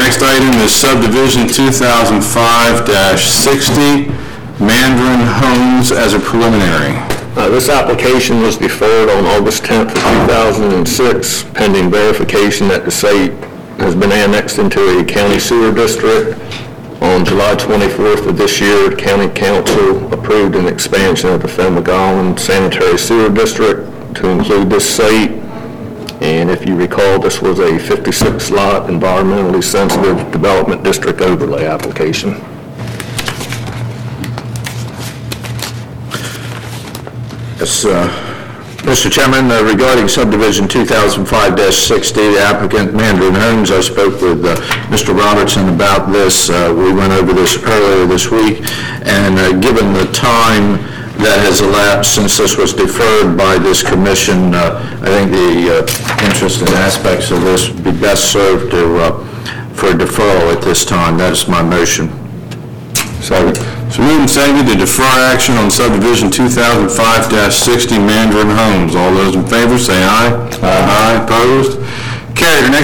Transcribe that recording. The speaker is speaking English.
next item is subdivision 2005-60, Mandarin Homes as a preliminary. This application was deferred on August 10th of 2006, pending verification that the site has been annexed into a county sewer district. On July 24th of this year, the county council approved an expansion of the Fenwick-Island Sanitary Sewer District to include this site. And if you recall, this was a 56-lot environmentally sensitive development district overlay application. Yes, Mr. Chairman, regarding subdivision 2005-60, the applicant Mandarin Homes, I spoke with Mr. Robertson about this. We went over this earlier this week, and given the time that has elapsed since this was deferred by this commission, I think the interest and aspects of this would be best served for deferral at this time. That is my motion. So moved and seconded to defer action on subdivision 2005-60 Mandarin Homes. All those in favor say aye. Aye. Opposed? Carried. The next